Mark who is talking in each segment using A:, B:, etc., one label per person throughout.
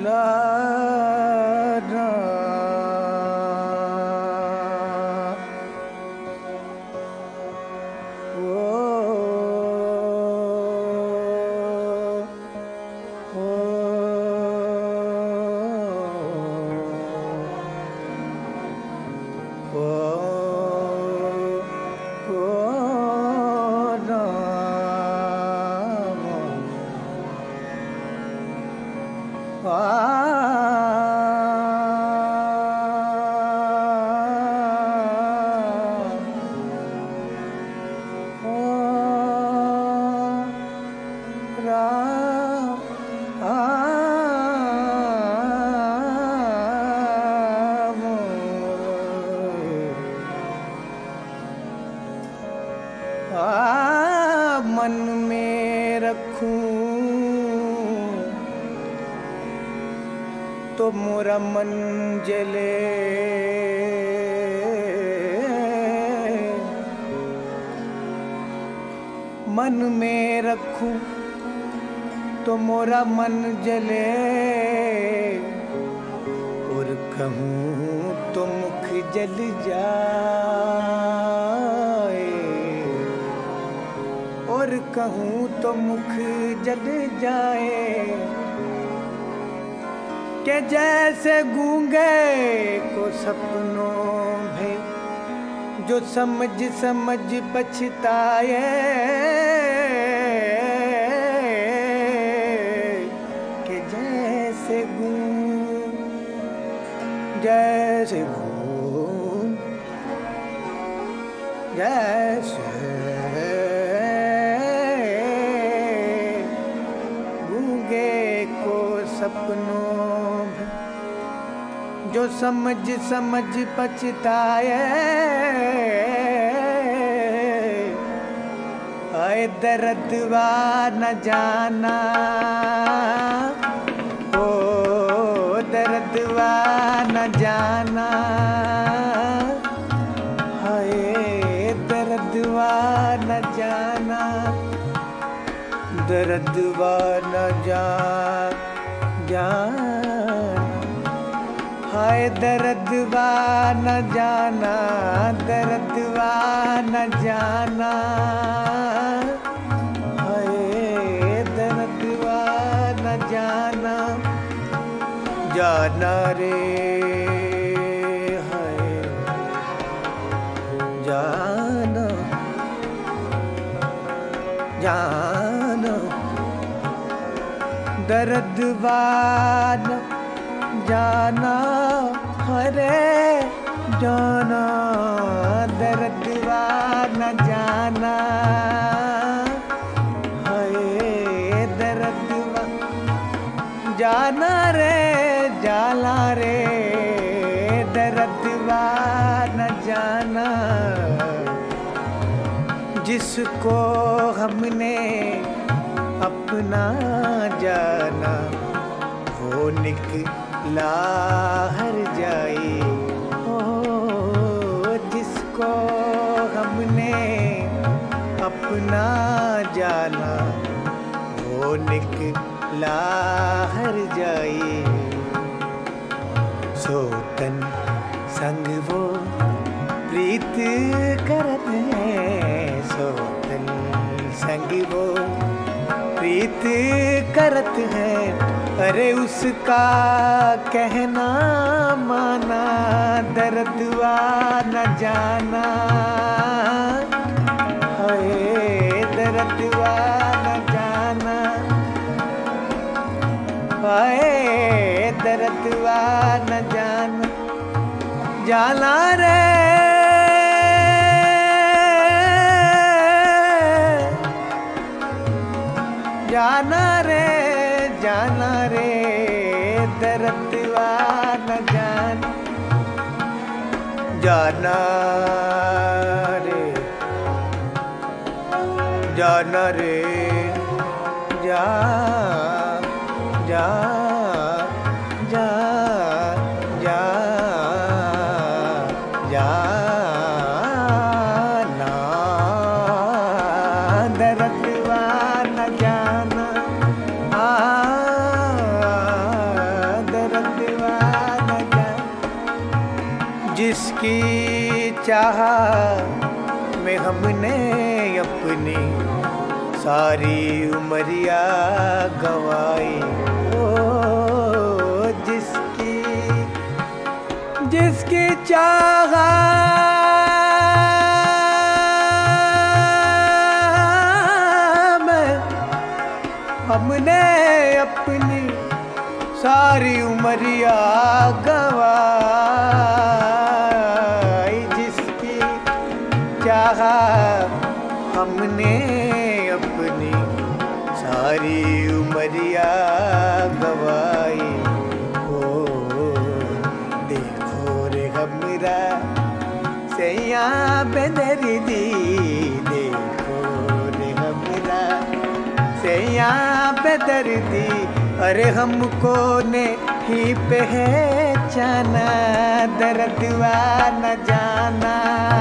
A: राधा मन में रखूं तो मोरा मन जले, मन में रखूं तो मोरा मन जले, और कहूँ तो मुख जल जाए, और कहूँ तो मुख जल जाए। के जैसे गूंगे को सपनों में जो समझ समझ पछताए, के जैसे गूंग जैसे गूंग जैसे सपनों में जो समझ समझ पछताए, आए दर्दवा न जाना, ओ दर्दवा न जाना, हाय दर्दवा न जाना, दर्दवा न जाना, हाय दर्दवा न जाना, दर्दवा न जाना, हाय दर्दवा न जाना, जाना रे हाय जाना, जाना दर्दवा न जाना, हरे जाना दर्दवा न जाना, हाय दर्दवा जाना रे जाला रे, दर्दवा न जाना। जिसको हमने अपना जाना वो निकला हर जाए, ओ जिसको हमने अपना जाना वो निकला हर जाए। सोतन संग वो प्रीत करत है, सोतन संग वो प्रीत करत है, अरे उसका कहना माना, दर्दवा न जाना, हाय दर्दवा न जाना, हाय दर्दवा न जाना, जाना रे जाना रे जाना रे, दर्दवा न जाना, जाना रे जाना रे, जा जा जा जा जाना, दर्दवा न जाना, जिसकी चाह में हमने अपनी सारी उमरिया गवाई। ओ जिसकी चाह में हमने अपनी सारी उमरिया गवाई। जिसकी चाह हमने अपनी सारी उमरिया गवाई। ओ देखो रे हमरा सैया बेदर्दी, देखो रे हमरा सैया बेदर्दी। अरे हमको नहीं पहचाना, दर्दवा न जाना।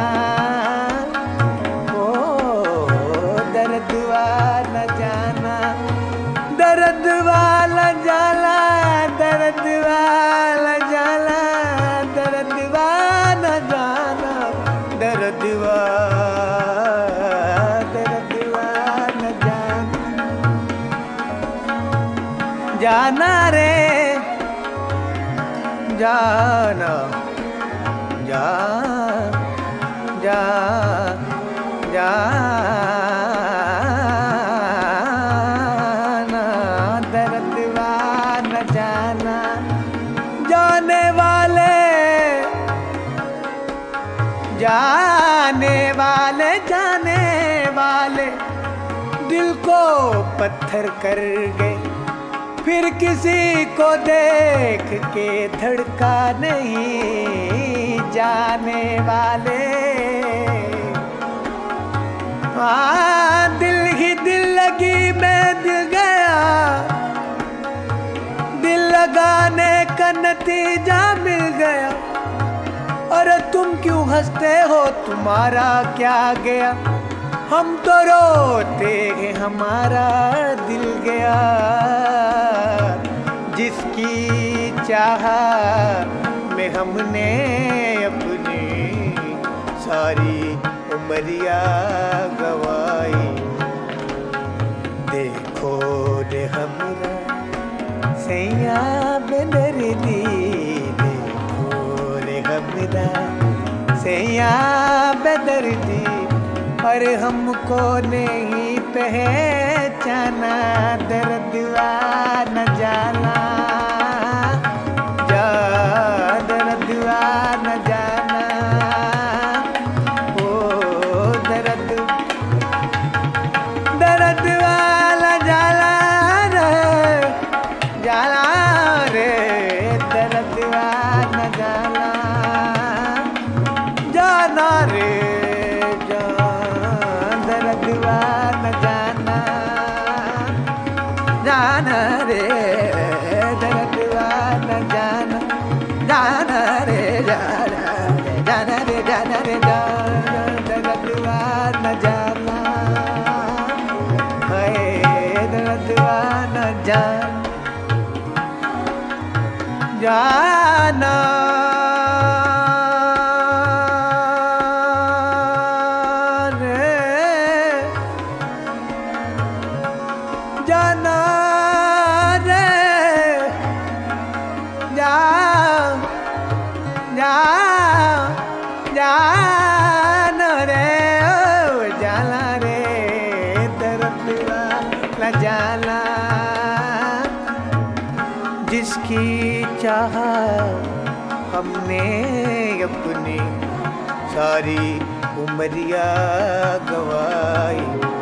A: ओ दर्दवा न जाना, दर्दवा न जाला, दर्दवा न जाला, दर्दवा न जाना, दर्दवा जाना रे जाना, जाना, दर्दवा न जाना। जाने वाले जाने वाले जाने वाले दिल को पत्थर कर गए, फिर किसी को देख के धड़का नहीं। जाने वाले दिल ही दिल लगी में दिल गया, दिल लगाने का नतीजा मिल गया। अरे तुम क्यों हंसते हो, तुम्हारा क्या गया? हम तो रोते हैं, हमारा दिल गया। जिसकी चाह में हमने अपनी सारी उमरिया गवाई। देखो रे हमरा सैया बेदर्दी, देखो रे हमरा सैया बेदर्दी। अरे हमको नहीं पहचाना, दर्दवा न जाना, दर्दवा न जाना। ओ दर्दवा न जाला जाला रे, दर्दवा न जाला जाना रे, दर्दवा न जाना, जाना रे, दर्दवा न जाना, जाना रे, जाना रे, जाना रे, दर्दवा न जाना, है दर्दवा न जाना, जाना। जाना रे जा जा जाना रे, ओ जाला रे, दर्दवा न जाला। जिसकी चाह हमने अपनी सारी उमरिया गवाई।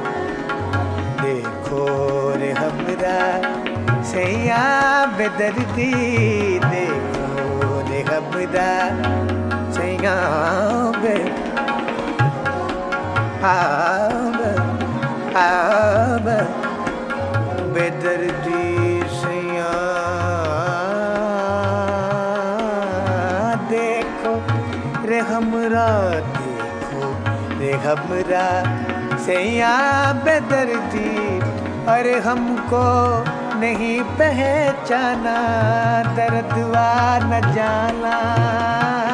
A: देखो रे हमरा सैया बेदर्दी, देखो रे हमरा सैया बेदर्दी सैया। देखो रे हमरा, देखो रे हमरा सैया बेदर्दी। अरे हमको नहीं पहचाना, दर्दवा न जाना।